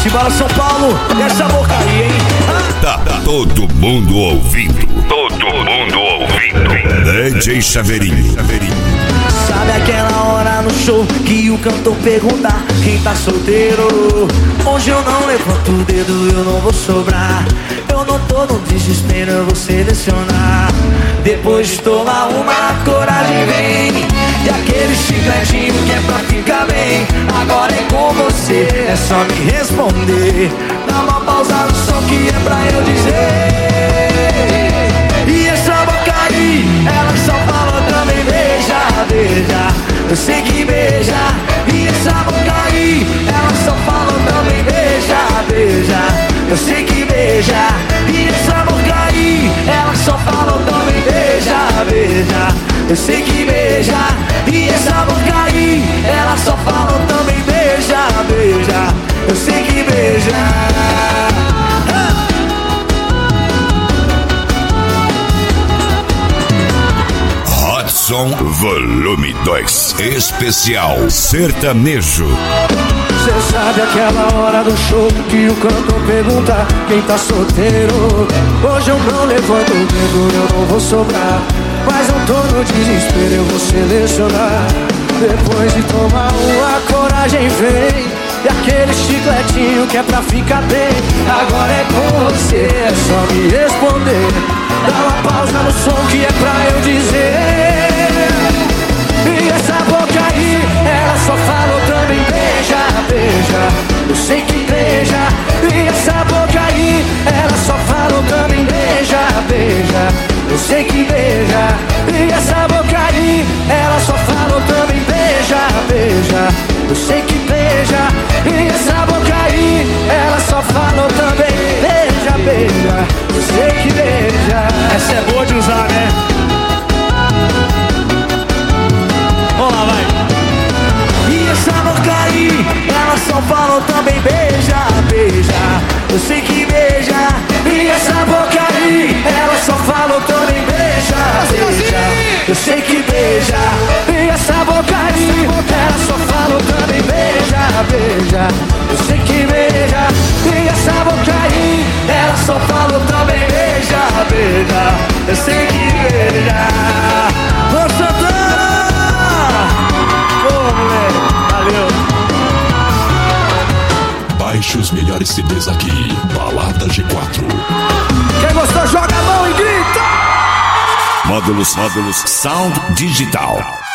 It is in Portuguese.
Simbora São Paulo, e essa boca aí, hein? Tá todo mundo ouvindo. Todo mundo ouvindo. DJ Chaveirinho. Sabe aquela hora no show que o cantor pergunta quem tá solteiro? Hoje eu não levanto o dedo, eu não vou sobrar. Eu não tô no desespero, eu vou selecionar. Depois de tomar uma, a coragem vem. E aquele chicletinho que é pra ficar bem. Agora é com você, é só me responder. Dá uma pausa no som que é pra eu dizer. E essa boca aí, ela só fala também beija, beija. Eu sei que beija. E essa boca aí, ela só fala também beija, beija. Eu sei que beija. E essa boca aí, ela só fala também beija, beija. Eu sei que beija. E essa boca aí, ela só fala também beija, beija. Eu sei que beija. Som Volume 2 Especial Sertanejo. Cê sabe aquela hora do show que o cantor pergunta quem tá solteiro? Hoje eu não levanto o dedo, eu não vou sobrar. Mas não tô no desespero, eu vou selecionar. Depois de tomar uma, a coragem vem. E aquele chicletinho que é pra ficar bem. Agora é com você, é só me responder. Dá uma pausa no som que é pra eu dizer. E essa boca aí, ela só fala também beija, beija. Eu sei que beija. E essa boca aí, ela só fala também beija, beija. Eu sei que beija. E essa boca aí, ela só fala também beija, beija. Eu sei que beija. E essa boca aí, ela só fala também beija, beija. Eu sei que beija. Essa é boa de usar, né? Vamos lá, vai. E essa boca aí, ela só fala também beija, beija. Eu sei que beija. E essa boca aí, ela só fala também beija, beija. Eu sei que beija. E essa boca aí, ela só fala também beija, beija. Eu sei que beija. E essa boca aí, ela só fala também beija, beija. Eu sei que beija. Ô Santana! Ô moleque, valeu. Baixe os melhores CDs aqui, Balada G4. Quem gostou joga a mão e grita. Módulos Sound Digital.